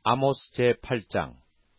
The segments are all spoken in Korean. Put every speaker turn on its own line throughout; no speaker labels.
아모스 제8장.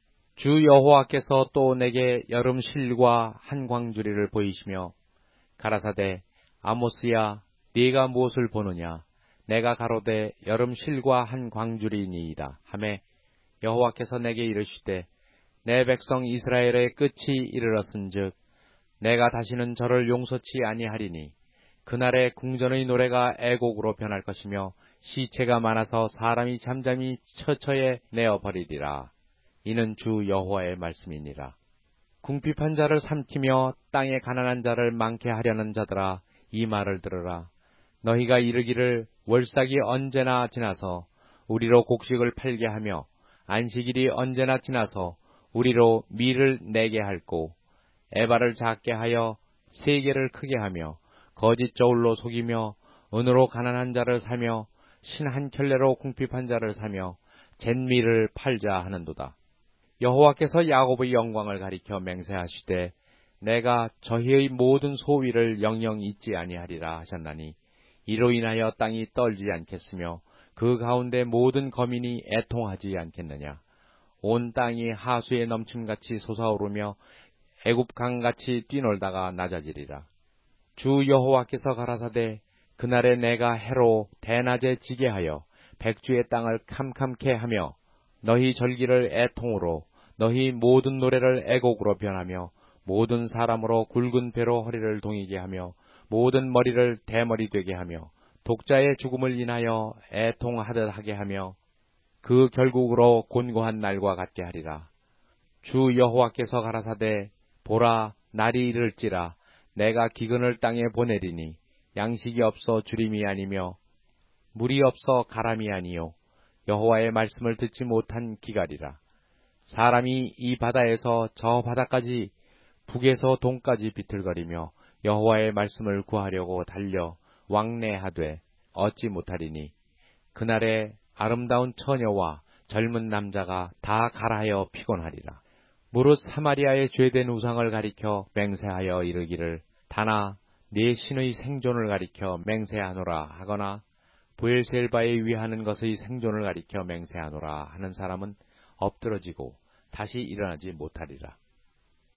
주 여호와께서 또 내게 여름 실과 한 광주리를 보이시며 가라사대 아모스야 네가 무엇을 보느냐. 내가 가로되 여름 실과 한 광주리니이다 하매 여호와께서 내게 이르시되 내 백성 이스라엘의 끝이 이르렀은즉 내가 다시는 저를 용서치 아니하리니 그날의 궁전의 노래가 애곡으로 변할 것이며 시체가 많아서 사람이 잠잠히 처처에 내어버리리라. 이는 주 여호와의 말씀이니라. 궁핍한 자를 삼키며 땅에 가난한 자를 많게 하려는 자들아 이 말을 들으라. 너희가 이르기를 월삭이 언제나 지나서 우리로 곡식을 팔게 하며 안식일이 언제나 지나서 우리로 밀을 내게 할꼬 에바를 작게 하여 세계를 크게 하며 거짓 저울로 속이며 은으로 가난한 자를 사며 신 한 켤레로 궁핍한 자를 사며 잿밀을 팔자 하는도다. 여호와께서 야곱의 영광을 가리켜 맹세하시되 내가 저희의 모든 소위를 영영 잊지 아니하리라 하셨나니 이로 인하여 땅이 떨지 않겠으며 그 가운데 모든 거민이 애통하지 않겠느냐. 온 땅이 하수에 넘침같이 솟아오르며 애굽 강같이 뛰놀다가 낮아지리라. 주 여호와께서 가라사대 그날에 내가 해로 대낮에 지게 하여 백주의 땅을 캄캄케 하며 너희 절기를 애통으로 너희 모든 노래를 애곡으로 변하며 모든 사람으로 굵은 배로 허리를 동이게 하며 모든 머리를 대머리 되게 하며 독자의 죽음을 인하여 애통하듯 하게 하며 그 결국으로 곤고한 날과 같게 하리라. 주 여호와께서 가라사대 보라 날이 이를지라 내가 기근을 땅에 보내리니 양식이 없어 주림이 아니며 물이 없어 가람이 아니요 여호와의 말씀을 듣지 못한 기갈이라. 사람이 이 바다에서 저 바다까지 북에서 동까지 비틀거리며 여호와의 말씀을 구하려고 달려 왕래하되 얻지 못하리니 그날에 아름다운 처녀와 젊은 남자가 다 가라하여 피곤하리라. 무릇 사마리아의 죄된 우상을 가리켜 맹세하여 이르기를 다나 네 신의 생존을 가리켜 맹세하노라 하거나 브엘셀바에 위하는 것의 생존을 가리켜 맹세하노라 하는 사람은 엎드러지고 다시 일어나지 못하리라.